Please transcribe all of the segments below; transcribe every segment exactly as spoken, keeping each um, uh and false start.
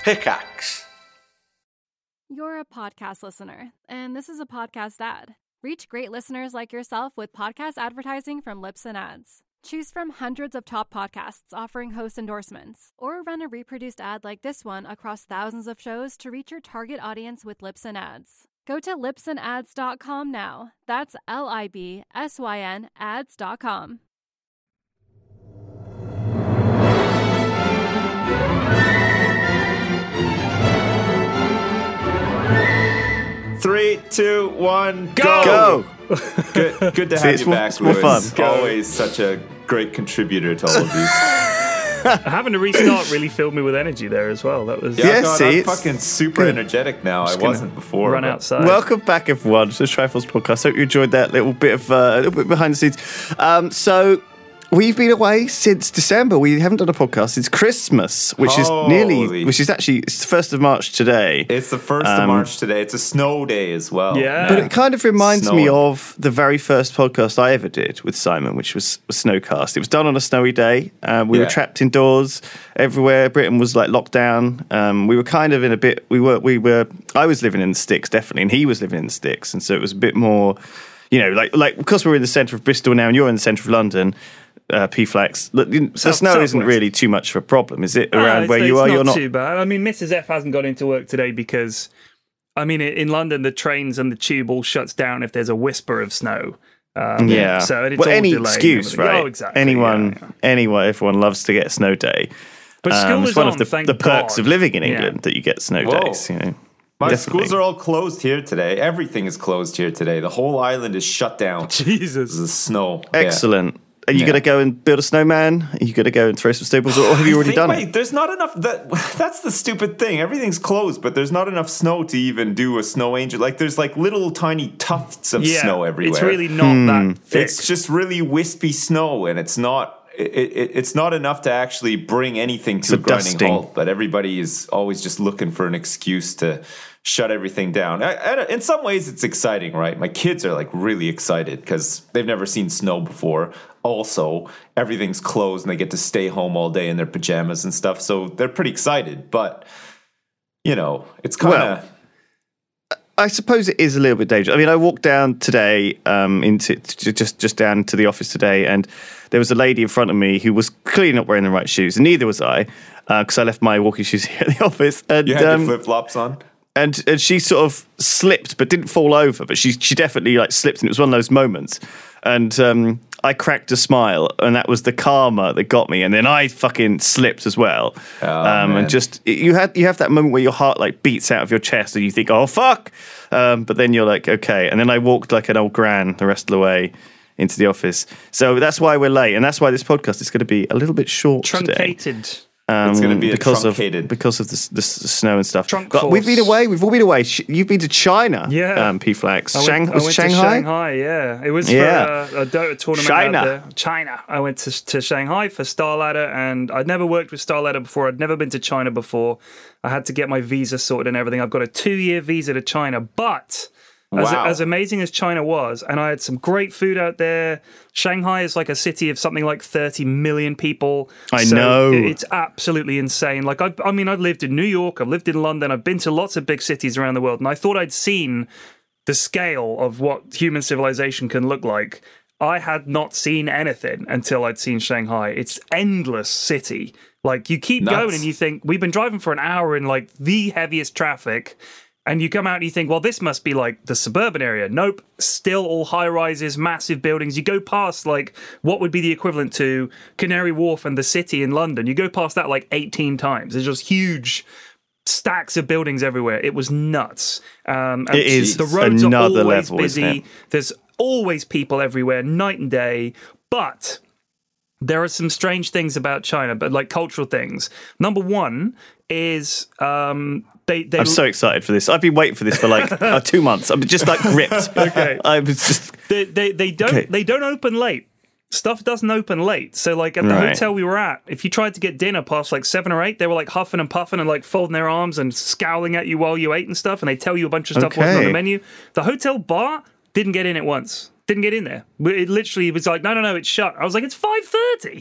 Pickaxe. You're a podcast listener, and this is a podcast ad. Reach great listeners like yourself with podcast advertising from Libsyn Ads. Choose from hundreds of top podcasts offering host endorsements, or run a reproduced ad like this one across thousands of shows to reach your target audience with Libsyn Ads. Go to libsyn ads dot com now. That's L I B S Y N ads dot com. Three, two, one, go! Go! Good, good to See, have it's you more- back, it's more Lewis. fun. Always such a great contributor to all of these. Having to restart really filled me with energy there as well. That was Yeah, Yeah, God, see, I'm it's fucking super good. energetic now. I Just gonna wasn't before. run but- outside. Welcome back, everyone, to the Triforce podcast. Hope you enjoyed that little bit of uh, a little bit behind the scenes. Um, so we've been away since December. We haven't done a podcast since Christmas, which is nearly, Holy. which is actually it's the first of March today. It's the first of Um, March today. It's a snow day as well. Yeah. But it kind of reminds me Snowing. of the very first podcast I ever did with Simon, which was, was Snowcast. It was done on a snowy day. Um, we Yeah. were trapped indoors everywhere. Britain was like locked down. Um, we were kind of in a bit. We were. We were. I was living in the sticks definitely, and he was living in the sticks, and so it was a bit more. You know, like like because we're in the centre of Bristol now, and you're in the centre of London. Uh, P-Flax. Look, you- the South- snow isn't southwest. really too much of a problem, is it? Ah, Around it's- where you it's are, not you're not. too bad. I mean, Missus F hasn't gone into work today because, I mean, in London, the trains and the tube all shuts down if there's a whisper of snow. Um, Yeah. So it's well, all any delayed and excuse, everything. right? Oh, exactly. Anyone, yeah, yeah. anyone, everyone loves to get a snow day. But Um, school it's is one on, of the, thank the perks God. of living in Yeah. England that you get snow Whoa. days. You know, My Definitely. schools are all closed here today. Everything is closed here today. The whole island is shut down. Jesus. The snow. Yeah. excellent. Are you Yeah. going to go and build a snowman? Are you going to go and throw some snowballs, or have you I already think, done wait, it? there's not enough. That that's the stupid thing. Everything's closed, but there's not enough snow to even do a snow angel. Like there's like little tiny tufts of Yeah, snow everywhere. it's really not that thick. It's just really wispy snow, and it's not. It, it, it's not enough to actually bring anything to So a grinding dusting. halt. But everybody is always just looking for an excuse to shut everything down. I, I, in some ways, it's exciting, right? My kids are like really excited because they've never seen snow before. Also, everything's closed and they get to stay home all day in their pajamas and stuff. So they're pretty excited. But you know, it's kind of. Well, I suppose it is a little bit dangerous. I mean, I walked down today um, into to just just down to the office today, and there was a lady in front of me who was clearly not wearing the right shoes, and neither was I, because I left my walking shoes here at the office. And you had um, your flip flops on. and and she sort of slipped but didn't fall over, but she she definitely like slipped, and it was one of those moments. And um, I cracked a smile, and that was the karma that got me. And then I fucking slipped as well. Oh, um, man. and just you had you have that moment where your heart like beats out of your chest, and you think, "Oh fuck!" Um, but then you're like, "Okay." And then I walked like an old gran the rest of the way into the office. So that's why we're late, and that's why this podcast is going to be a little bit short today. Truncated. Um, It's gonna be a because truncated- of because of the, s- the s- snow and stuff. Trunk but we've been force. away. We've all been away. Sh- You've been to China, Yeah. um, P-Flax. I went, Shang- I was went Shanghai? to Shanghai, yeah. It was Yeah. for a, a Dota tournament China. out there. China. I went to, to Shanghai for Star Ladder, and I'd never worked with Star Ladder before. I'd never been to China before. I had to get my visa sorted and everything. I've got a two-year visa to China, but... As, Wow. as amazing as China was, and I had some great food out there. Shanghai is like a city of something like thirty million people. I So know. it- It's absolutely insane. Like, I've, I mean, I've lived in New York, I've lived in London, I've been to lots of big cities around the world, and I thought I'd seen the scale of what human civilization can look like. I had not seen anything until I'd seen Shanghai. It's endless city. Like, you keep Nuts. going and you think, we've been driving for an hour in like the heaviest traffic. And you come out and you think, well, this must be like the suburban area. Nope. Still all high rises, massive buildings. You go past like what would be the equivalent to Canary Wharf and the City in London. You go past that like eighteen times. There's just huge stacks of buildings everywhere. It was nuts. Um, and It is the roads another are always level, isn't busy. it? There's always people everywhere, night and day. But there are some strange things about China, but like cultural things. Number one is um, they. they I'm so excited for this. I've been waiting for this for like uh, two months. I'm just like gripped. Okay. I was just they, they, they don't Okay. they don't open late. Stuff doesn't open late. So like at the Right. hotel we were at, if you tried to get dinner past like seven or eight, they were like huffing and puffing and like folding their arms and scowling at you while you ate and stuff, and they tell you a bunch of stuff wasn't on Okay. the menu. The hotel bar didn't get in it once. Didn't get in there. It literally was like, no, no, no, it's shut. I was like, it's five thirty.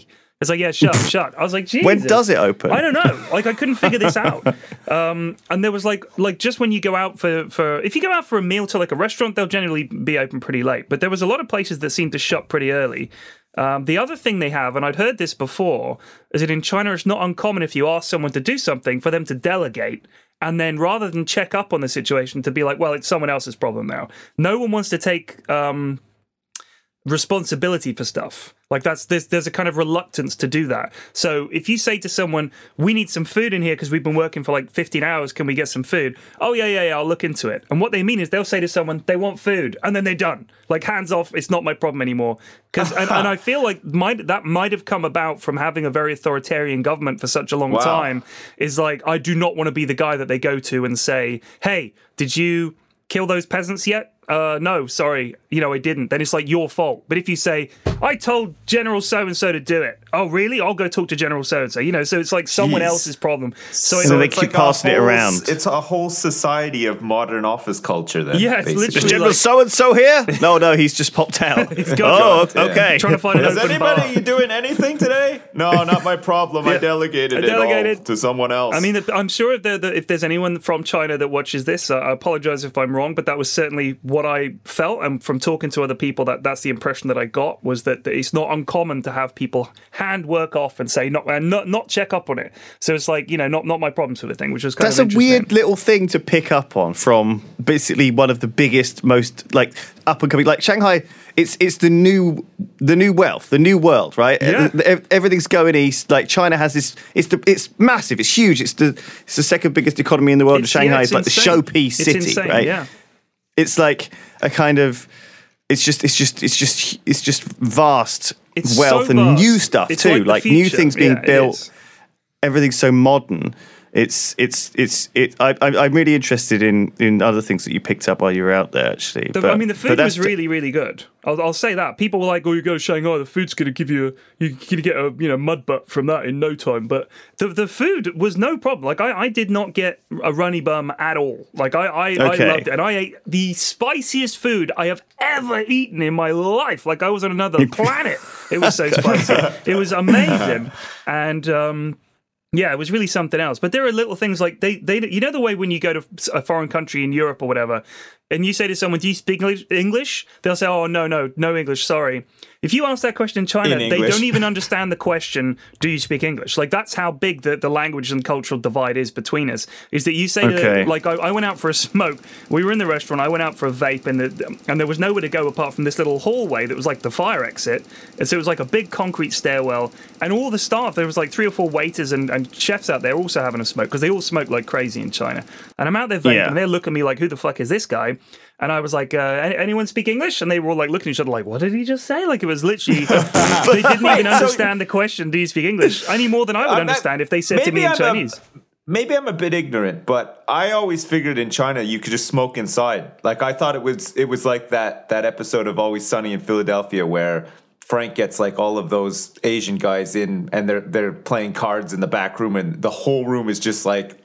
It's like, yeah, shut, shut. I was like, Jesus. When does it open? I don't know. Like, I couldn't figure this out. Um, and there was like, like just when you go out for, for, if you go out for a meal to like a restaurant, they'll generally be open pretty late. But there was a lot of places that seemed to shut pretty early. Um, the other thing they have, and I'd heard this before, is that in China it's not uncommon if you ask someone to do something for them to delegate. And then rather than check up on the situation, to be like, well, it's someone else's problem now. No one wants to take um, responsibility for stuff. Like that's there's there's a kind of reluctance to do that. So if you say to someone, we need some food in here because we've been working for like fifteen hours, can we get some food? Oh, yeah, yeah, yeah, I'll look into it. And what they mean is they'll say to someone, they want food, and then they're done. Like, hands off, it's not my problem anymore. Because and, and I feel like might, that might have come about from having a very authoritarian government for such a long Wow. time, is like, I do not want to be the guy that they go to and say, hey, did you kill those peasants yet? Uh, no, sorry, you know, I didn't. Then it's like your fault. But if you say, I told General so-and-so to do it. Oh, really? I'll go talk to General so-and-so. You know, so it's like someone Jeez. else's problem. So, So they it's keep like a passing it whole- around. It's a whole society of modern office culture then. Yeah, it's basically. literally Is General like- so and so here? No, no, he's just popped out. He's gone. oh, okay. trying to find an Is open anybody bar. doing anything today? No, not my problem. I delegated I delegated. it all to someone else. I mean, I'm sure if, there, if there's anyone from China that watches this, uh, I apologize if I'm wrong, but that was certainly what I felt. And from talking to other people, that that's the impression that I got, was that, that it's not uncommon to have people hand work off and say not and not not check up on it. So it's like, you know, not not my problem sort of thing, which was kind That's of a interesting. weird little thing to pick up on from basically one of the biggest, most like up and coming, like Shanghai. It's it's the new the new wealth, the new world, right? Yeah. Ev- Everything's going east. Like China has this. It's the it's massive. It's huge. It's the it's the second biggest economy in the world. It's- Shanghai yeah, is like the insane. showpiece It's city, insane, right? Yeah. It's like a kind of. It's just, it's just, it's just, it's just vast It's wealth so and vast. new stuff It's too. like the Like, new future. things being Yeah, it built. is. Everything's so modern. It's, it's, it's, it. I, I, I'm really interested in in other things that you picked up while you were out there. Actually, The, But- I mean, the but food that's was really, really good. I'll, I'll say that. People were like, "Oh, you go to Shanghai, the food's going to give you, you're going to get a, you know, mud butt from that in no time." But the the food was no problem. Like, I, I did not get a runny bum at all. Like, I, I, Okay. I loved it, and I ate the spiciest food I have ever eaten in my life. Like, I was on another planet. It was so spicy. It was amazing, and um. Yeah, it was really something else. But there are little things like they, they, you know, the way when you go to a foreign country in Europe or whatever, and you say to someone, "Do you speak English?" They'll say, "Oh, no, no, no English, sorry." If you ask that question in China, In they English. don't even understand the question, "Do you speak English?" Like, that's how big the, the language and cultural divide is between us. Is that you say, Okay. to, like, I, I went out for a smoke. We were in the restaurant. I went out for a vape, and the, and there was nowhere to go apart from this little hallway that was like the fire exit. And so it was like a big concrete stairwell, and all the staff, there was like three or four waiters and, and chefs out there also having a smoke, because they all smoke like crazy in China. And I'm out there vaping, Yeah. and they're looking at me like, "Who the fuck is this guy?" And I was like, uh, "Any- anyone speak English?" And they were all like looking at each other like, "What did he just say?" Like, it was literally, they didn't Wait, even so- understand the question, "Do you speak English?" Any more than I would I'm not- understand if they said to maybe me in I'm a- Chinese. Maybe I'm a bit ignorant, but I always figured in China you could just smoke inside. Like, I thought it was it was like that that episode of Always Sunny in Philadelphia where Frank gets like all of those Asian guys in and they're they're playing cards in the back room, and the whole room is just like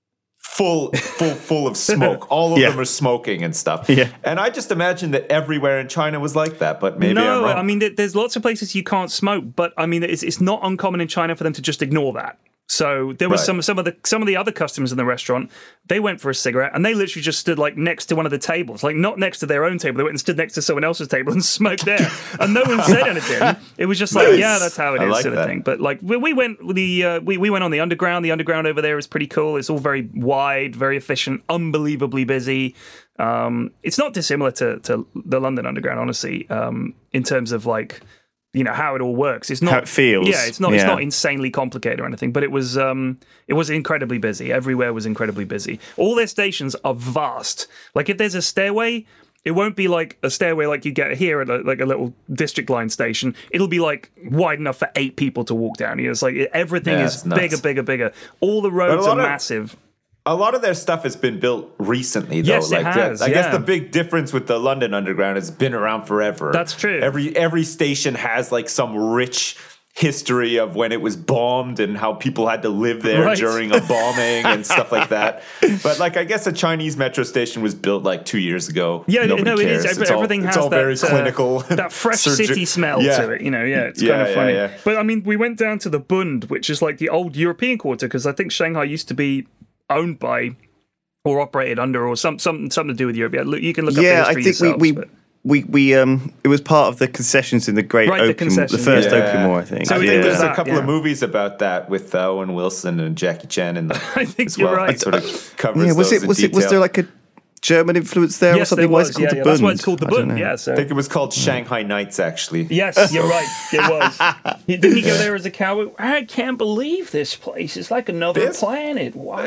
full full full of smoke. All of Yeah. them are smoking and stuff. Yeah. And I just imagined that everywhere in China was like that, but maybe I'm no, wrong. I mean, there- there's lots of places you can't smoke, but I mean, it's, it's not uncommon in China for them to just ignore that. So there was Right. some some of the some of the other customers in the restaurant. They went for a cigarette, and they literally just stood like next to one of the tables, like not next to their own table. They went and stood next to someone else's table and smoked there, and no one said anything. It was just like, Nice. yeah, that's how it I is, like sort of that. thing. But like we, we went the uh, we we went on the underground. The underground over there is pretty cool. It's all very wide, very efficient, unbelievably busy. Um, it's not dissimilar to to the London Underground, honestly, um, in terms of like, you know, how it all works. It's not How it feels. Yeah, it's not. It's Yeah. not insanely complicated or anything. But it was. Um, it was incredibly busy. Everywhere was incredibly busy. All their stations are vast. Like, if there's a stairway, it won't be like a stairway like you get here at a, like a little district line station. It'll be like wide enough for eight people to walk down. You know, it's like everything Yeah, is it's nuts. bigger, bigger, bigger. All the roads a are lot of- massive. A lot of their stuff has been built recently, though. Yes, it like has, the, I yeah. guess the big difference with the London Underground has been around forever. That's true. Every every station has like some rich history of when it was bombed and how people had to live there Right. during a bombing and stuff like that. But like, I guess a Chinese metro station was built like two years ago. Yeah, Nobody no, cares. it is. It's all- Everything it's has all that, very uh, clinical, that fresh surgi- city smell Yeah. to it. You know, yeah, it's Yeah, kind of yeah, funny. yeah. But I mean, we went down to the Bund, which is like the old European quarter, because I think Shanghai used to be owned by or operated under, or some, some something to do with Europe. Yeah, look, you can look Yeah, up I the history think we yourselves, we, but- we we um it was part of the concessions in the Great Right, the Opium, the, concessions, first yeah. Opium War, I think. So I it think was there's that, a couple yeah. of movies about that with uh, Owen Wilson and Jackie Chan in them. I think as you're well. right. It sort of covers Yeah, was those it in was it was detail. there like a German influence there or Yes, something? there Why is was. it called Yeah, the yeah. That's why Bund? it's called the I don't Bund. know. Yeah, so I think it was called Shanghai Nights, actually. yes, you're right. It was. He- Didn't he go there as a cowboy? I can't believe this place. It's like another This- planet. Wow.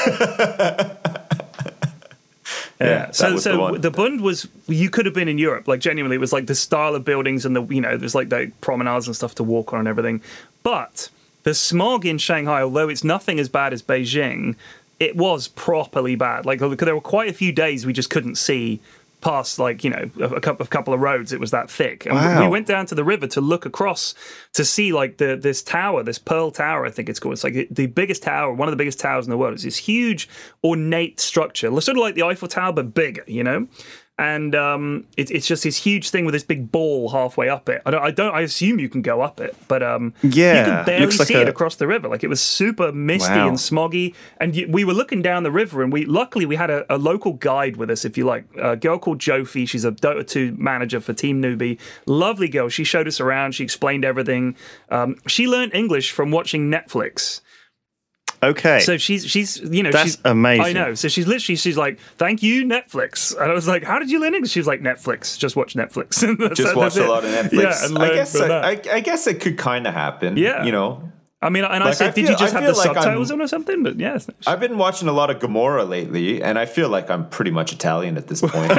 Yeah, Yeah. that So, was the so one. the Bund was, you could have been in Europe. Like, genuinely, it was like the style of buildings and the, you know, there's like the promenades and stuff to walk on and everything. But the smog in Shanghai, although it's nothing as bad as Beijing, it was properly bad. Like, there were quite a few days we just couldn't see past, like, you know, a, a couple, a couple of roads. It was that thick. And Wow. we went down to the river to look across to see, like, the this tower, this Pearl Tower, I think it's called. It's like the biggest tower, one of the biggest towers in the world. It's this huge, ornate structure, sort of like the Eiffel Tower, but bigger, you know? And um, it, it's just this huge thing with this big ball halfway up it. I don't, I don't. I assume you can go up it, but um, Yeah, you could barely looks like see it a- across the river. Like, it was super misty Wow. and smoggy. And you, we were looking down the river, and we luckily we had a, a local guide with us, if you like, a girl called Jofi. She's a Dota two manager for Team Newbie. Lovely girl. She showed us around. She explained everything. Um, she learned English from watching Netflix. Okay. So she's she's you know That's she's amazing. I know. So she's literally she's like, thank you Netflix, and I was like, how did you learn English? She was like, Netflix. Just watch Netflix. That's- Just that's watch it. a lot of Netflix. Yeah, and I learn guess from I, that. I, I guess it could kind of happen. Yeah. You know, I mean, and I Like, said, I did feel- you just I have the feel like subtitles I'm- on or something? But yes, I've been watching a lot of Gomorrah lately, and I feel like I'm pretty much Italian at this point.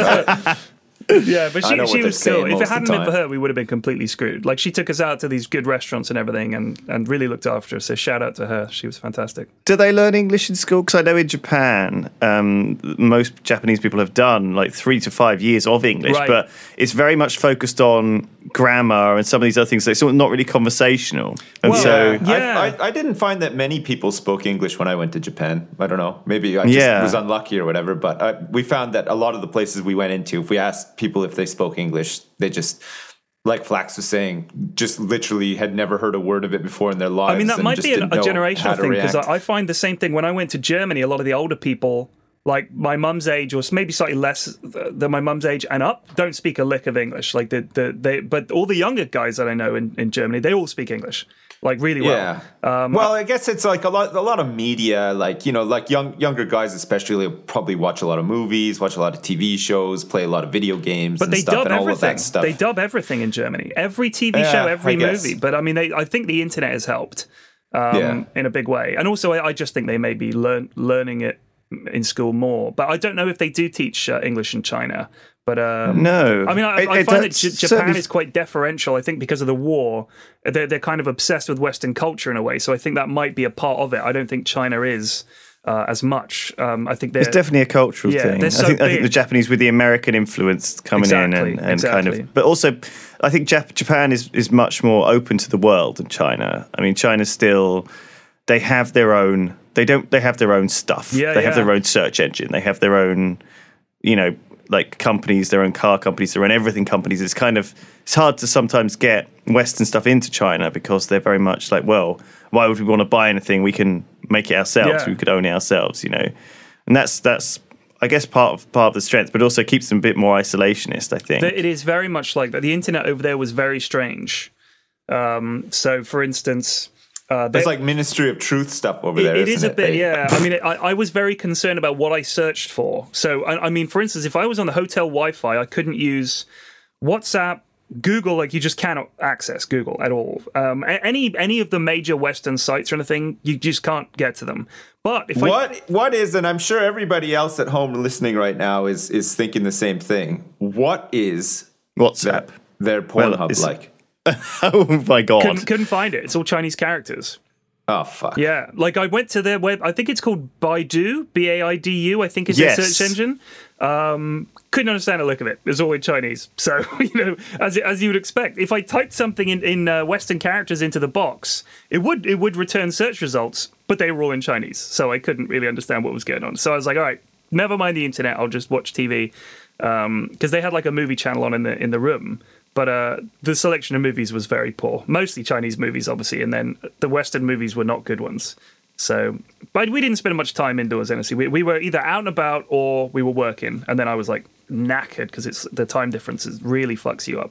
yeah. But I she know what she they're was cool. saying If most it of the hadn't been for time. her, we would have been completely screwed. Like, she took us out to these good restaurants and everything, and and really looked after us. So shout out to her. She was fantastic. Do they learn English in school? Because I know in Japan, um, most Japanese people have done like three to five years of English, Right. but it's very much focused on grammar and some of these other things. So it's sort of not really conversational. And Well, so, yeah. I, I, I didn't find that many people spoke English when I went to Japan. I don't know. Maybe I just Yeah. was unlucky or whatever. But I, we found that a lot of the places we went into, if we asked people if they spoke English, they just, like Flax was saying, just literally had never heard a word of it before in their lives. I mean, that and might just be a, didn't a know how generational to thing, because react. I, I find the same thing when I went to Germany. A lot of the older people, like my mum's age, or maybe slightly less than my mum's age and up, don't speak a lick of English. Like the, the they, but all the younger guys that I know in, in Germany, they all speak English, like really well. Yeah. Um, well, I guess it's like a lot, a lot of media, like, you know, like young, younger guys especially probably watch a lot of movies, watch a lot of T V shows, play a lot of video games, But and they stuff, dub and all of everything. that stuff. They dub everything in Germany. Every T V Yeah, show, every I guess. movie. But I mean, they, I think the internet has helped um, Yeah. in a big way. And also, I, I just think they may be learn, learning it in school more. But I don't know if they do teach uh, English in China. But um, no. I mean, I, It- I it find that does- J- Japan certainly- is quite deferential. I think because of the war, they're, they're kind of obsessed with Western culture in a way. So I think that might be a part of it. I don't think China is uh, as much. Um, I think they're It's definitely a cultural Yeah, thing. they're I so think I think the big. Japanese with the American influence coming Exactly, in and, and kind exactly. of, but also I think Jap- Japan is is much more open to the world than China. I mean, China's still they have their own. They don't. They have their own stuff. Yeah, they have yeah. their own search engine. They have their own, you know, like companies, their own car companies, their own everything companies. It's kind of it's hard to sometimes get Western stuff into China because they're very much like, well, why would we want to buy anything? We can make it ourselves. Yeah. We could own it ourselves, you know. And that's that's I guess part of part of the strength, but also keeps them a bit more isolationist, I think. It is very much like that. The internet over there was very strange. Um, so, for instance, uh, There's they- like Ministry of Truth stuff over It- there. it is isn't a bit, They- yeah. I mean, I, I was very concerned about what I searched for. So, I, I mean, for instance, if I was on the hotel Wi-Fi, I couldn't use WhatsApp, Google. Like, you just cannot access Google at all. Um, a- any any of the major Western sites or anything, you just can't get to them. But if I What what is, and I'm sure everybody else at home listening right now is is thinking the same thing. What is WhatsApp. their Well, Pornhub it's- like? Oh my god! couldn't, couldn't find it, it's all Chinese characters. Oh fuck. Yeah, like I went to their web. I think it's called Baidu, B A I D U. I think is Yes. their search engine. Um, couldn't understand a look of it. It was all in Chinese. So you know, as as you would expect, if I typed something in in uh, Western characters into the box, it would it would return search results, but they were all in Chinese. So I couldn't really understand what was going on. So I was like, all right, never mind the internet. I'll just watch T V because um, they had like a movie channel on in the in the room. But uh, the selection of movies was very poor. Mostly Chinese movies, obviously, and then the Western movies were not good ones. So, but we didn't spend much time indoors, honestly. We, we were either out and about or we were working. And then I was like knackered because it's the time difference is really fucks you up.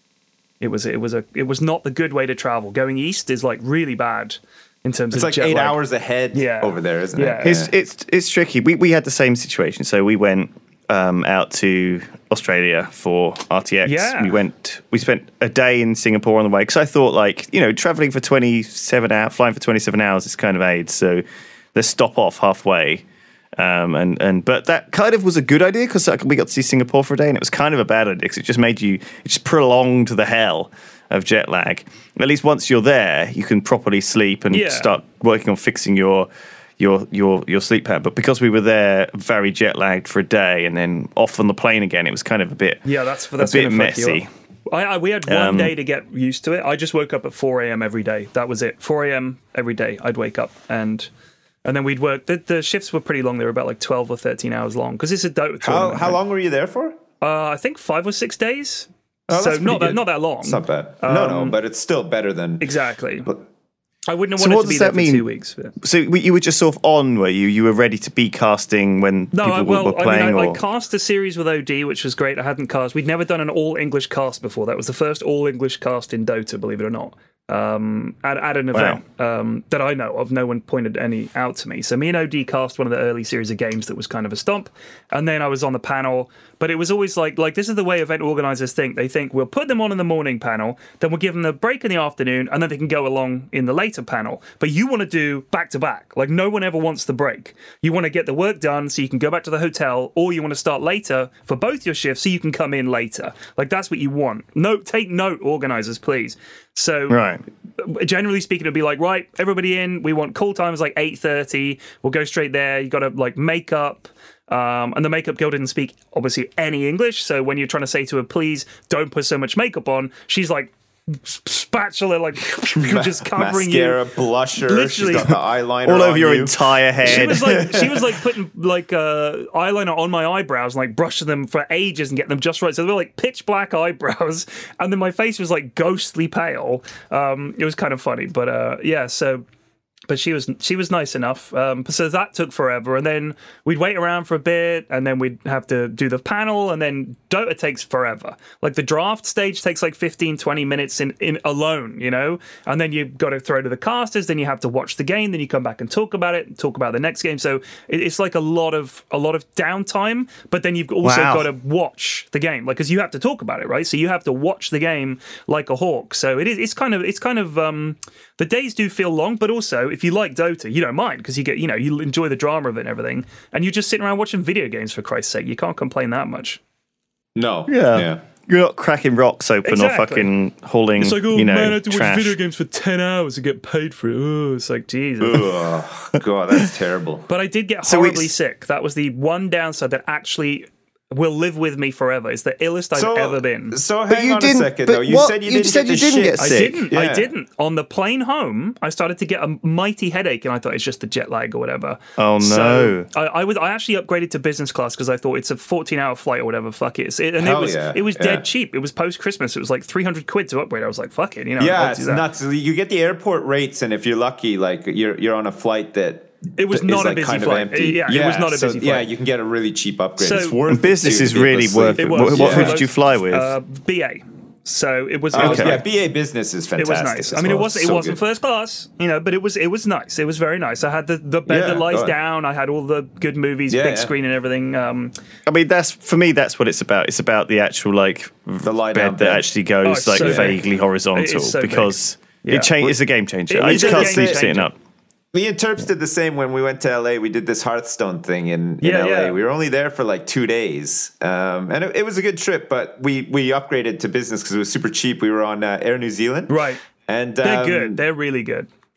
It was it was a it was not the good way to travel. Going east is like really bad in terms It's of like jet eight lag. hours ahead Yeah. over there, isn't Yeah. it? It's it's it's tricky. We we had the same situation. So we went um, out to Australia for R T X. Yeah. We went. We spent a day in Singapore on the way because I thought, like, you know, traveling for twenty-seven hours, flying for twenty-seven hours is kind of AIDS. So let's stop off halfway. Um, and and but that kind of was a good idea because we got to see Singapore for a day, and it was kind of a bad idea because it just made you, it just prolonged the hell of jet lag. At least once you're there, you can properly sleep and Yeah. start working on fixing your. Your your your sleep pattern, but because we were there very jet lagged for a day and then off on the plane again, it was kind of a bit Yeah, that's that's a bit gonna fuck you messy. up. I, I we had one Um, day to get used to it. I just woke up at four a.m. every day. That was it. four a.m. every day. I'd wake up and and then we'd work. The, the shifts were pretty long. They were about like twelve or thirteen hours long because it's a Dota How tournament. how long were you there for? Uh, I think five or six days. Oh, so that's not pretty that good. not that long. It's not bad. no, no, Um, but it's still better than. Exactly. But I wouldn't have So wanted what to be does there that for mean? two weeks. But. So we- you were just sort of on, were you? You were ready to be casting when No, people I, were, well, were playing, I mean, I, or I cast a series with O D, which was great. I hadn't cast. We'd never done an all English cast before. That was the first all English cast in Dota, believe it or not. Um, at, at an event um, that I know of, no one pointed any out to me. So me and O D cast one of the early series of games that was kind of a stomp, and then I was on the panel. But it was always like, like this is the way event organizers think. They think we'll put them on in the morning panel, then we'll give them the break in the afternoon, and then they can go along in the later panel. But you want to do back to back. Like no one ever wants the break. You want to get the work done so you can go back to the hotel, or you want to start later for both your shifts so you can come in later. Like that's what you want. Note, take note, organizers, please. So right. generally speaking, it'd be like, right, everybody in. We want call times like eight thirty. We'll go straight there. You got to like make up. Um, and the makeup girl didn't speak, obviously, any English. So when you're trying to say to her, please don't put so much makeup on, she's like, spatula, like, just covering mascara, you. blusher. Literally. She's got the eyeliner all over on your you. entire head. She was like, she was like putting like uh, eyeliner on my eyebrows and like brushing them for ages and getting them just right. So they were like pitch black eyebrows, and then my face was like ghostly pale. Um, it was kind of funny, but uh, yeah. So, but she was she was nice enough. Um, so that took forever, and then we'd wait around for a bit, and then we'd have to do the panel, and then Dota takes forever. Like the draft stage takes like fifteen, twenty minutes in, in alone, you know, and then you've got to throw to the casters, then you have to watch the game, then you come back and talk about it, and talk about the next game. So it, it's like a lot of a lot of downtime, but then you've also Wow. got to watch the game, like because you have to talk about it, right? So you have to watch the game like a hawk. So it is it's kind of it's kind of um, the days do feel long, but also if you like Dota, you don't mind because you get you know you enjoy the drama of it and everything, and you're just sitting around watching video games for Christ's sake. You can't complain that much. No. yeah. Yeah. You're not cracking rocks open Exactly. or fucking hauling, It's like, oh you know, man, I have to trash. watch video games for ten hours and get paid for it. Oh, it's like, Jesus. Ugh, God, that's terrible. But I did get So horribly it's- sick. That was the one downside that actually will live with me forever. It's the illest I've So, ever been. so But hang you on didn't- a second, but though. You what- said you you didn't said get you the didn't shit. get I sick. didn't. Yeah. I didn't. On the plane home, I started to get a mighty headache, and I thought it's just the jet lag or whatever. Oh, So no. I, I was. I actually upgraded to business class because I thought it's a fourteen-hour flight or whatever. Fuck it. It- and Hell it was. yeah. It was Yeah. dead cheap. It was post Christmas. It was like three hundred quid to upgrade. I was like, fuck it. You know. Yeah, I'll it's do that. nuts. You get the airport rates, and if you're lucky, like you're you're on a flight that It was is, not a like, busy kind flight. Of empty. Yeah, it was not a so, busy Yeah, flight. you can get a really cheap upgrade. So- it's worth And business it to is be able really to sleep. worth it. It What, was, what yeah. food did you fly with? Uh, B A. So it was. It Oh, was yeah, great. B A business is It fantastic. was nice. as I mean, it well. wasn't. It So wasn't good. first class, you know, but it was. It was nice. It was very nice. I had the, the bed Yeah, that lies go on. down. I had all the good movies, Yeah, big yeah. screen and everything. Um, I mean, that's for me. That's what it's about. It's about the actual like The lie bed down that bed. actually Oh, goes it's like so big. vaguely horizontal It is so big. because Yeah. it cha- it's a game changer. It I is just a can't game sleep changer. sitting up. Me and Terps did the same when we went to L A. We did this Hearthstone thing in, in Yeah, L A. yeah. We were only there for like two days. Um, and it, it was a good trip, but we, we upgraded to business because it was super cheap. We were on uh, Air New Zealand. right. And They're um, good. They're really good.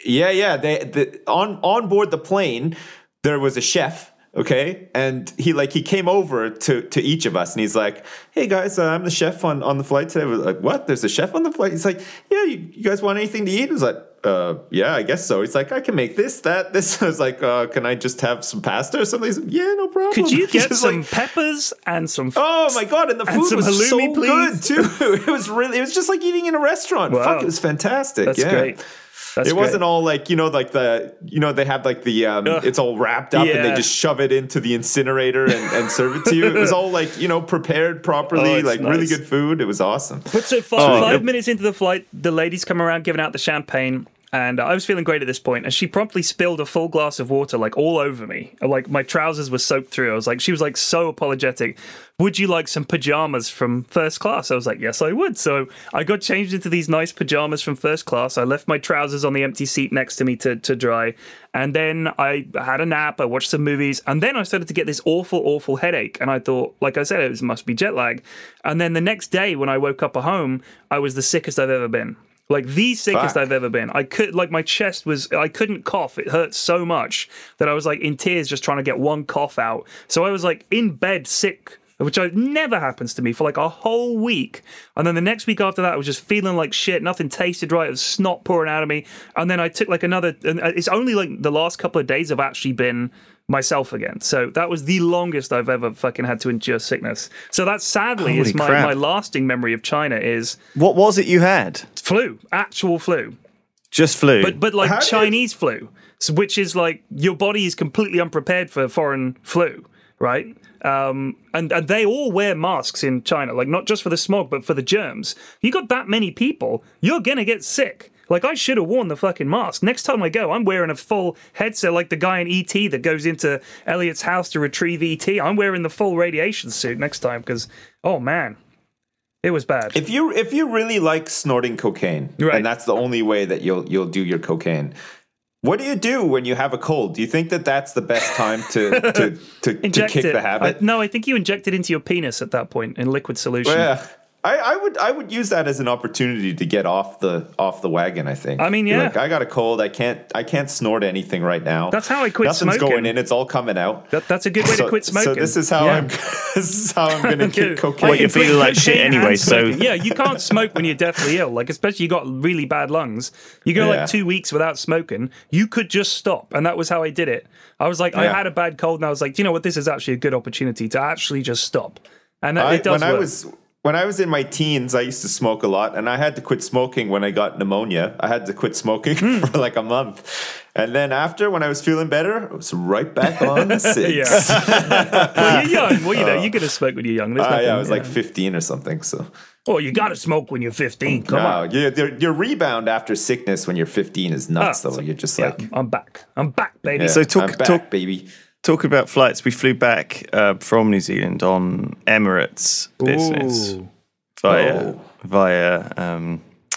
Yeah, yeah. They the, on on board the plane, there was a chef. Okay, and he like he came over to to each of us, and he's like, "Hey guys, uh, I'm the chef on, on the flight today." We're like, "What? There's a chef on the flight?" He's like, "Yeah, you, you guys want anything to eat?" I was like, "Uh, yeah, I guess so." He's like, "I can make this, that, this." I was like, uh, "Can I just have some pasta or something?" He's like, "Yeah, no problem." Could you He's get just some like, peppers and some? oh my god! And the and food some was halloumi, so please? good too. It was really, it was just like eating in a restaurant. Wow. Fuck, it was fantastic. That's yeah. great. That's it great. wasn't all like, you know, like the, you know, they have like the, um, it's all wrapped up Yeah. and they just shove it into the incinerator and, and serve it to you. It was all like, you know, prepared properly, Oh, it's like really nice. good food. It was awesome. But so five, Oh, five it- minutes into the flight, the ladies come around giving out the champagne, and I was feeling great at this point, and she promptly spilled a full glass of water like all over me. Like my trousers were soaked through. I was like, she was like so apologetic. Would you like some pajamas from first class? I was like, yes, I would. So I got changed into these nice pajamas from first class. I left my trousers on the empty seat next to me to, to dry. And then I had a nap. I watched some movies. And then I started to get this awful, awful headache. And I thought, like I said, it was, must be jet lag. And then the next day when I woke up at home, I was the sickest I've ever been. Like the sickest Fuck. I've ever been. I could, like, my chest was, I couldn't cough. It hurt so much that I was like in tears just trying to get one cough out. So I was like in bed sick, which never happens to me, for like a whole week. And then the next week after that, I was just feeling like shit. Nothing tasted right. It was snot pouring out of me. And then I took like another, and it's only like the last couple of days I've actually been myself again. So that was the longest I've ever fucking had to endure sickness. So that sadly Holy is my, crap. my lasting memory of China is What was it you had? flu, actual flu. Just flu. But but like How did- Chinese flu, so- which is like your body is completely unprepared for foreign flu, right? Um, and and they all wear masks in China, like not just for the smog, but for the germs. You got that many people, you're gonna get sick. Like I should have worn the fucking mask. Next time I go, I'm wearing a full headset, like the guy in E T that goes into Elliot's house to retrieve E T. I'm wearing the full radiation suit next time because, oh man, it was bad. If you if you really like snorting cocaine, Right. and that's the only way that you'll you'll do your cocaine, what do you do when you have a cold? Do you think that that's the best time to to to, to Inject kick it. the habit? I, no, I think you inject it into your penis at that point in liquid solution. Yeah, I, I would I would use that as an opportunity to get off the off the wagon. I think. I mean, Be yeah. like, I got a cold. I can't I can't snort anything right now. That's how I quit Nothing's smoking. going in. It's all coming out. That, that's a good way so, to quit smoking. So this is how Yeah. I'm. This is how I'm going to kick cocaine. Well, you're Quit feeling like shit cocaine anyway, and so- smoking. Yeah, you can't smoke when you're deathly ill. Like, especially you got really bad lungs. You go Yeah. like two weeks without smoking. You could just stop, and that was how I did it. I was like, I Yeah. had a bad cold, and I was like, do you know what? This is actually a good opportunity to actually just stop. And that, I, it does when I work. was when I was in my teens, I used to smoke a lot, and I had to quit smoking when I got pneumonia. I had to quit smoking Hmm. for like a month, and then after, when I was feeling better, I was right back on the cigs. Yeah. Well, you're young. Well, you know, you're gonna smoke when you're young. There's Uh, nothing, yeah, I was like yeah. fifteen or something. So, Oh, you gotta smoke when you're fifteen. Come no, on. yeah, your, your rebound after sickness when you're fifteen is nuts. Ah, though so- you're just Yeah, like, I'm back. I'm back, baby. yeah, So talk- I'm back, talk- baby. Talking about flights, we flew back uh, from New Zealand on Emirates business Ooh. via Oh. via um,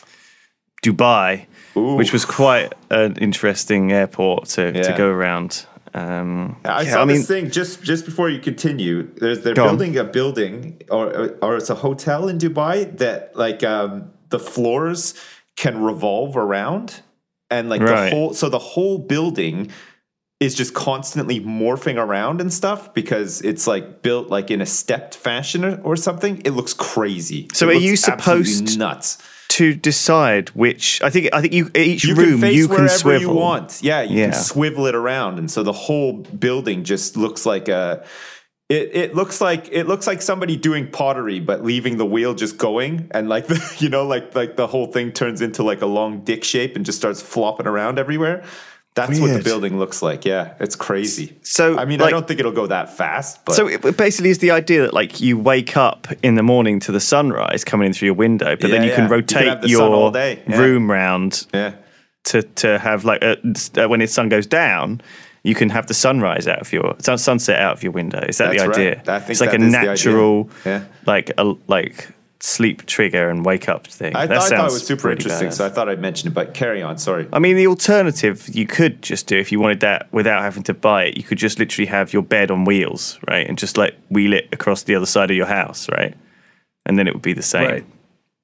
Dubai, Ooh. which was quite an interesting airport to, to Yeah. go around. Um, I yeah, saw I mean, this thing just just before you continue. There's they're Go on. building a building or or it's a hotel in Dubai that like um, the floors can revolve around and like Right. the whole so the whole building is just constantly morphing around and stuff because it's like built like in a stepped fashion or, or something. It looks crazy. So It are looks you absolutely supposed- nuts? to decide which, I think, I think you each You room can face you can wherever swivel. you want. Yeah, you Yeah. can swivel it around, and so the whole building just looks like a. It it looks like it looks like somebody doing pottery, but leaving the wheel just going, and like the you know like like the whole thing turns into like a long dick shape and just starts flopping around everywhere. That's what the Weird. building looks like. Yeah, it's crazy. So, I mean, I like- don't think it'll go that fast. But So it basically is the idea that like you wake up in the morning to the sunrise coming in through your window, but then Yeah, you can yeah. You rotate can have the sun your all day. Yeah. room round yeah. to to have like a, uh, when the sun goes down, you can have the sunrise out of your sun- sunset out of your window. Is that That's the right. idea? I think it's like that a is the idea. natural, Yeah. like a like sleep trigger and wake up thing. I, that th- I sounds thought it was super pretty interesting, badass. so I thought I'd mention it. But carry on. Sorry. I mean, the alternative you could just do if you wanted that without having to buy it. You could just literally have your bed on wheels, right, and just like wheel it across the other side of your house, right, and then it would be the same. Right.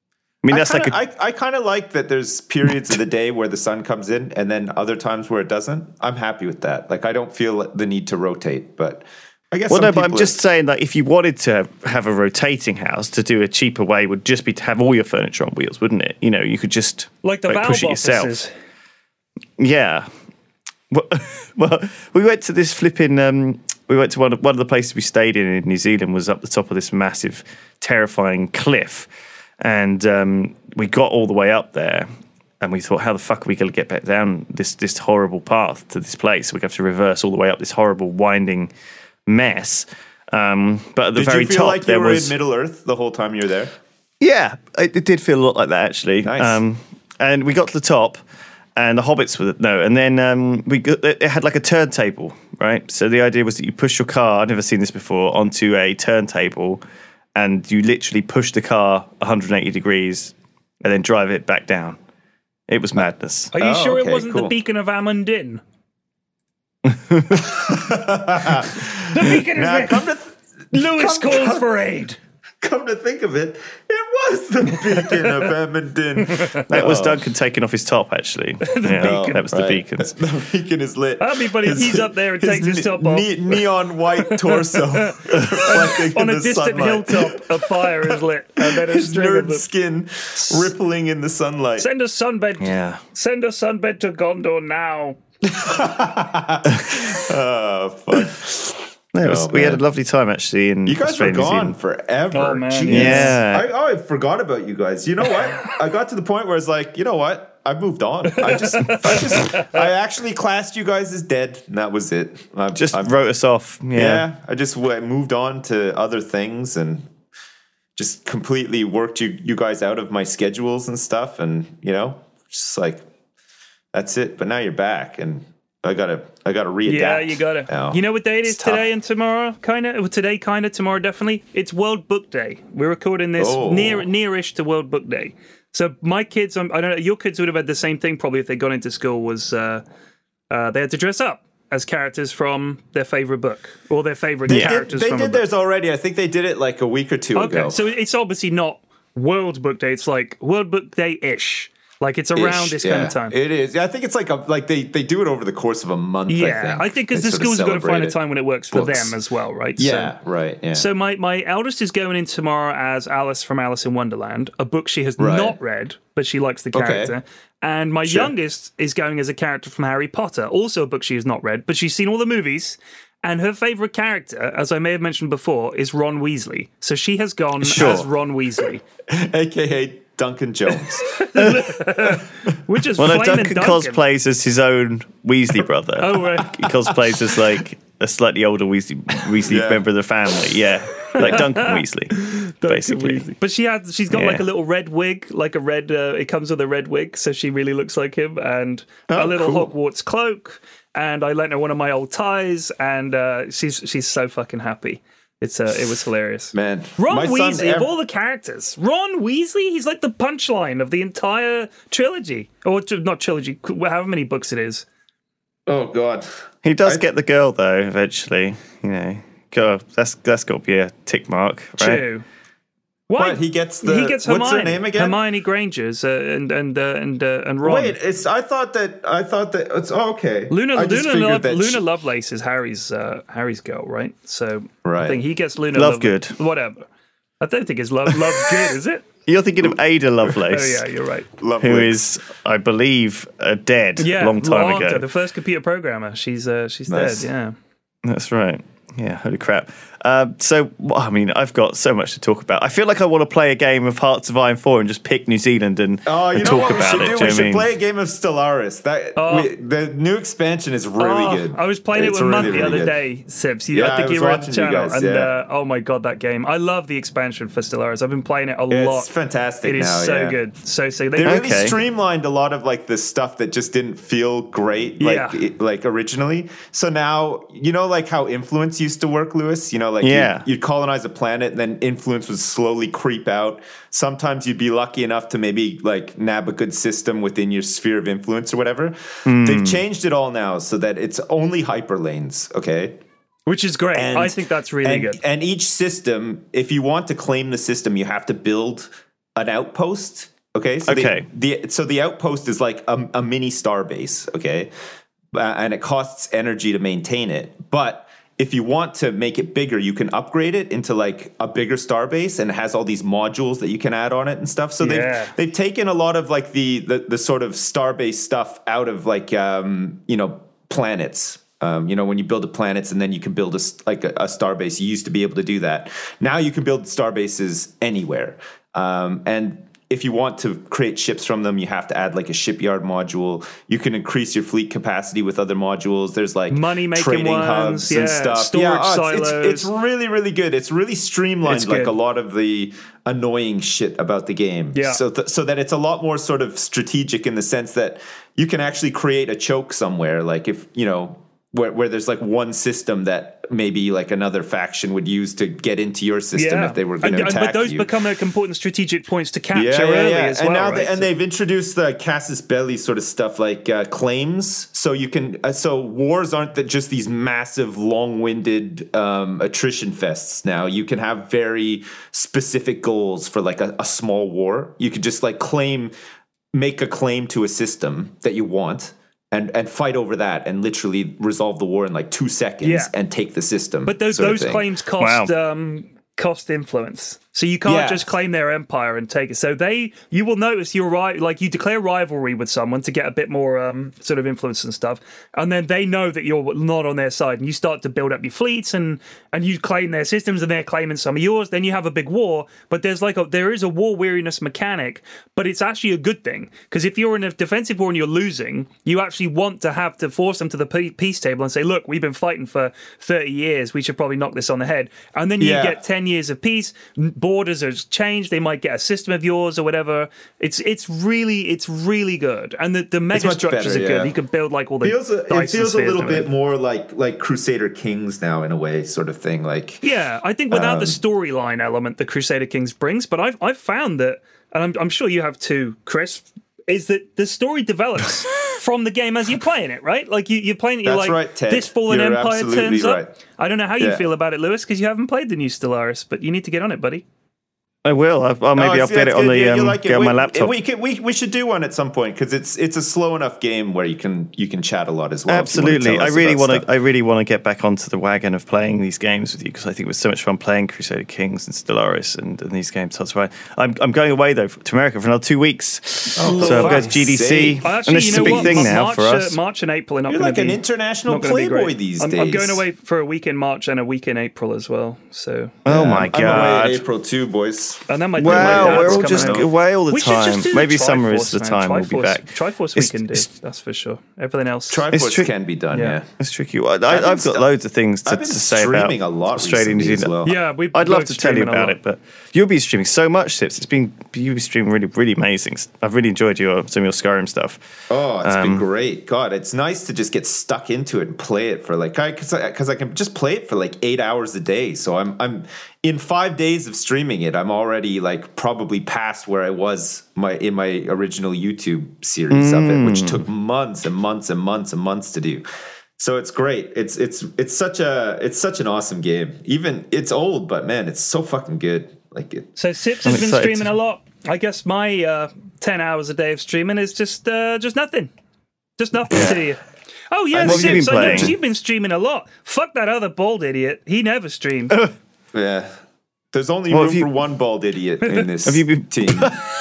I mean, that's I kinda, like a, I, I kind of like that there's periods of the day where the sun comes in and then other times where it doesn't. I'm happy with that. Like, I don't feel the need to rotate, but I guess well, some no, but I'm people just are- saying that if you wanted to have a rotating house, to do a cheaper way would just be to have all your furniture on wheels, wouldn't it? You know, you could just Like the Valve push it offices. yourself. Yeah. Well, well, we went to this flipping. Um, we went to one of, one of the places we stayed in in New Zealand was up the top of this massive, terrifying cliff, and um, we got all the way up there, and we thought, how the fuck are we going to get back down this this horrible path to this place? We have to reverse all the way up this horrible winding mess. Um, but at the Did very you feel top, like you there were was in Middle Earth the whole time you were there? yeah, it, it did feel a lot like that actually. Nice. Um, and we got to the top, and the hobbits were no, and then um, we got, it had like a turntable, right? So the idea was that you push your car. I've never seen this before onto a turntable, and you literally push the car one hundred eighty degrees, and then drive it back down. It was madness. Are you Oh, sure okay, it wasn't cool. the Beacon of Amundin? The Beacon is Now, there. come to th- Lewis come- calls come- for aid. come to think of it, it was the beacon of Edmonton. That was Duncan taking off his top, actually. yeah, beacon. that was the Right. beacons. The beacon is lit. Everybody, he's up there and takes his top off. ne- neon white torso reflecting On in a the distant sunlight. hilltop, a fire is lit, and then a His string of nerd them. skin rippling in the sunlight. Send a sunbed. Yeah. Send a sunbed to Gondor now. Oh, fuck. No, it was, Oh, we had a man. lovely time, actually, in You guys Australia, were New gone Zealand. forever. Oh, man, Jeez. yeah. I, oh, I forgot about you guys. You know what? I got to the point where it's like, you know what? I moved on. I just, I just, I actually classed you guys as dead, and that was it. I've, Just I've- wrote us off. Yeah. yeah. I just w- moved on to other things and just completely worked you, you guys out of my schedules and stuff, and you know, just like that's it. But now you're back, and I gotta, I gotta readapt. Yeah, you got it. now. You know what day it is It's tough. today and tomorrow? Kind of. Today, kind of. Tomorrow, definitely. It's World Book Day. We're recording this Oh. near nearish to World Book Day. So my kids, um, I don't know. Your kids would have had the same thing probably if they'd gone into school. Was uh, uh, they had to dress up as characters from their favorite book or their favorite They did, characters they from a did book. theirs already. I think they did it like a week or two Okay, ago. so it's obviously not World Book Day. It's like World Book Day ish. Like it's around Ish, this yeah. kind of time. It is. Yeah, I think it's like a like they, they do it over the course of a month. yeah, I think because They the sort of schools have got to celebrate find a it. time when it works for Books. them as well, right? Yeah, So, right. Yeah. so my, my eldest is going in tomorrow as Alice from Alice in Wonderland, a book she has Right. not read, but she likes the Okay. character. And my Sure. youngest is going as a character from Harry Potter, also a book she has not read, but she's seen all the movies. And her favourite character, as I may have mentioned before, is Ron Weasley. So she has gone Sure. as Ron Weasley, A K A Duncan Jones. which is Well, no, fine Duncan, and cosplays as his own Weasley brother. Oh, right. He cosplays as like a slightly older Weasley, Weasley Yeah. member of the family. Yeah, like Duncan Weasley, basically. But she had, she's got Yeah. like a little red wig, like a red. Uh, it comes with a red wig, so she really looks like him, and a Oh, little cool. Hogwarts cloak. And I lent her one of my old ties, and uh, she's she's so fucking happy. It's uh, it was hilarious. Man, Ron my son's Weasley, of ev- all the characters, Ron Weasley, he's like the punchline of the entire trilogy, or t- not trilogy, however many books it is. Oh God. He does I- get the girl though. Eventually, you know, God, that's that's got to be a tick mark, right? True. Why? What, he gets the- he gets Hermione. what's her name again? Hermione Granger's uh, and and uh, and uh, and Ron. Wait, it's. I thought that. I thought that it's oh, okay. Luna, I just Luna, figured Love, that Luna she- Lovelace is Harry's uh, Harry's girl, right? So I Right. think he gets Luna Lovegood. Love- whatever. I don't think it's Love Lovegood, is it? You're thinking of Ada Oh Lovelace, yeah, you're right. Lovely. who is, I believe, uh, dead Yeah, a long time long ago. The first computer programmer. She's uh, she's Nice. dead. Yeah. That's right. Yeah, holy crap. Uh, so, well, I mean, I've got so much to talk about. I feel like I want to play a game of Hearts of Iron four and just pick New Zealand and, Oh, you and know talk what we about should it. do? Do you We know what I should mean? play a game of Stellaris. That Oh. we, the new expansion is really Oh, good. I was playing It's it with really, Mutt the really other good. day, Sips. You, Yeah, I think I you was were on the watching you channel, guys, and yeah. uh, oh my god, that game! I love the expansion for Stellaris. I've been playing it a It's lot. fantastic It is now, so yeah. good, so so. They really Okay. streamlined a lot of like the stuff that just didn't feel great, like Yeah. it, like originally. So now you know, like how influence used to work, Lewis. You know, like Yeah. you'd, you'd colonize a planet, and then influence would slowly creep out. Sometimes you'd be lucky enough to maybe like nab a good system within your sphere of influence or whatever. Hmm. They've changed it all now so that it's only hyperlanes. Okay. Which is great. And- I think that's really and, good. And each system, if you want to claim the system, you have to build an outpost Okay, so Okay. The, the so the outpost is like a, a mini star base. Okay, uh, and it costs energy to maintain it. But if you want to make it bigger, you can upgrade it into like a bigger star base, and it has all these modules that you can add on it and stuff. So Yeah. they've they've taken a lot of like the the, the sort of star base stuff out of like um, you know planets. Um, you know, when you build a planets and then you can build a, s- like a, a star base, you used to be able to do that. Now you can build star bases anywhere. Um, and if you want to create ships from them, you have to add like a shipyard module. You can increase your fleet capacity with other modules. There's like Money-making trading ones, hubs yeah, and stuff. storage yeah, oh, it's, silos. it's, it's really, really good. It's really streamlined It's like good. a lot of the annoying shit about the game. Yeah. So, th- so that it's a lot more sort of strategic in the sense that you can actually create a choke somewhere. Like if, you know, where, where there's like one system that maybe like another faction would use to get into your system if they were going to and, attack But those you. become like important strategic points to capture early as and well. now right? they, and So- they've introduced the Casus Belli sort of stuff like uh, claims, so you can uh, so wars aren't that just these massive, long-winded um, attrition fests. Now you can have very specific goals for like a, a small war. You could just like claim, make a claim to a system that you want. And, and fight over that and literally resolve the war in like two seconds Yeah. and take the system. But those sort of those thing. claims cost Wow. um, cost influence, so you can't Yeah. just claim their empire and take it. So they, you will notice you're right. Like you declare rivalry with someone to get a bit more um, sort of influence and stuff, and then they know that you're not on their side, and you start to build up your fleets and and you claim their systems, and they're claiming some of yours. Then you have a big war. But there's like a there is a war weariness mechanic, but it's actually a good thing because if you're in a defensive war and you're losing, you actually want to have to force them to the pe- peace table and say, look, we've been fighting for thirty years. We should probably knock this on the head. And then you Yeah. get ten years of peace. Borders are changed. They might get a system of yours or whatever. It's it's really it's really good. And the, the mega much structures better, are good. yeah. You can build like all the feels a, dice it and feels a spheres little and bit everything. more like like Crusader Kings now in a way, sort of thing. Like Yeah, I think without the Um, storyline element that Crusader Kings brings, but I've I've found that, and I'm, I'm sure you have too, Chris, is that the story develops from the game as you're playing it, right? Like you, you're playing it, you're That's like, right, Ted. this fallen You're empire absolutely turns right. up. I don't know how you Yeah. feel about it, Lewis, because you haven't played the new Stellaris, but you need to get on it, buddy. I will. I'll, or maybe Oh, I'll see, get it that's on good. the Yeah, you um, like it. get on my We- laptop. We, can, we we should do one at some point because it's it's a slow enough game where you can you can chat a lot as well. if you wanna Absolutely, tell I us really about want stuff. to. I really want to get back onto the wagon of playing these games with you because I think it was so much fun playing Crusader Kings and Stellaris and, and these games. That's right. I'm I'm going away though to America for another two weeks, Oh, so I'm going to fuck's G D C, sake. Well, and actually, this you is know a big what? thing Ma- now March, for us. Uh, March and April are not You're going like to be an international not gonna be playboy great. these I'm, days. I'm going away for a week in March and a week in April as well. So, Oh my I'm god! away in April too, boys. and then my my Wow, dad's we're all coming just over. away all the We should just time. do the Maybe summer is Triforce, the man. time we'll be Triforce- back. Triforce we It's- can do. it's- That's for sure. Everything else. Triforce tri- can be done. Yeah. Yeah. It's tricky. I, I, been I've got stu- loads of things to, I've been to say about streaming a lot Australia and New recently as Zealand. well. Yeah, we. I'd love both to tell you streaming a about lot. it, but you'll be streaming so much, Sips. It's been you'll be streaming really, really amazing. I've really enjoyed your some of your Skyrim stuff. Oh, it's Um, been great. God, it's nice to just get stuck into it and play it for like, because I, cause I can just play it for like eight hours a day. So I'm, I'm in five days of streaming it. I'm already like probably past where I was my in my original YouTube series of it, which took months and months and months and months to do. So it's great. It's it's it's such a it's such an awesome game. Even it's old, but man, it's so fucking good. Like it. So Sips I'm has been excited. streaming a lot. I guess my uh, ten hours a day of streaming is just uh, just nothing, just nothing to you. Oh yeah, And what have you Sips, been I noticed playing? you've been streaming a lot. Fuck that other bald idiot. He never streamed. Yeah. There's only Well, room have you- for one bald idiot in this Have you been- team.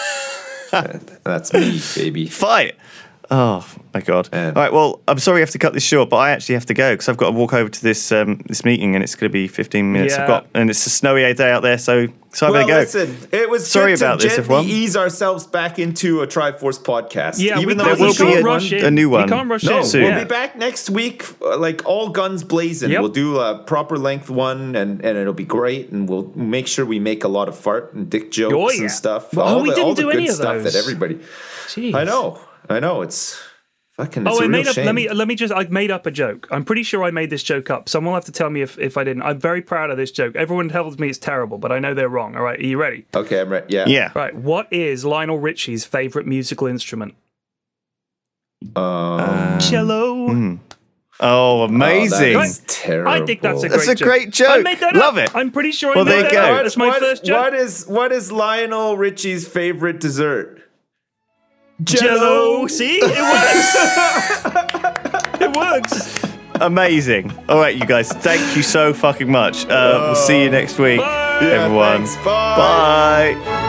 That's me, baby. Fight! Oh my god! Yeah. All right, well, I'm sorry you have to cut this short, but I actually have to go because I've got to walk over to this um, this meeting and it's going to be fifteen minutes. Yeah. I've got and it's a snowy day out there, so so I'm Well, going to go. listen, it was Sorry good about to this, gently everyone. ease ourselves back into a Triforce podcast. Yeah, we even though can't, there we will can't be a- rush in. a new one. We can't rush no, in. soon. we'll Yeah. be back next week, uh, like all guns blazing. Yep. We'll do a proper length one, and, and it'll be great. And we'll make sure we make a lot of fart and dick jokes Oh, yeah. and stuff. Well, all we the, didn't all the do good any of stuff those. that everybody. Jeez. I know, I know. It's fucking. It's Oh, a I real made up. shame. Let me let me just. I made up a joke. I'm pretty sure I made this joke up. Someone will have to tell me if, if I didn't. I'm very proud of this joke. Everyone tells me it's terrible, but I know they're wrong. All right, are you ready? Okay, I'm ready. Yeah. Yeah. Right. What is Lionel Richie's favorite musical instrument? Um, Cello. Oh, amazing! Oh, that is terrible. I think that's a great That's a joke. great joke. I made that Love up. it. I'm pretty sure Well, I made there that you go. up. That's my what, first joke. What is what is Lionel Richie's favorite dessert? Jello. See, it works. It works. Amazing. All right, you guys. Thank you so fucking much. Uh, we'll see you next week, Bye. Yeah, everyone. thanks, bye. Bye.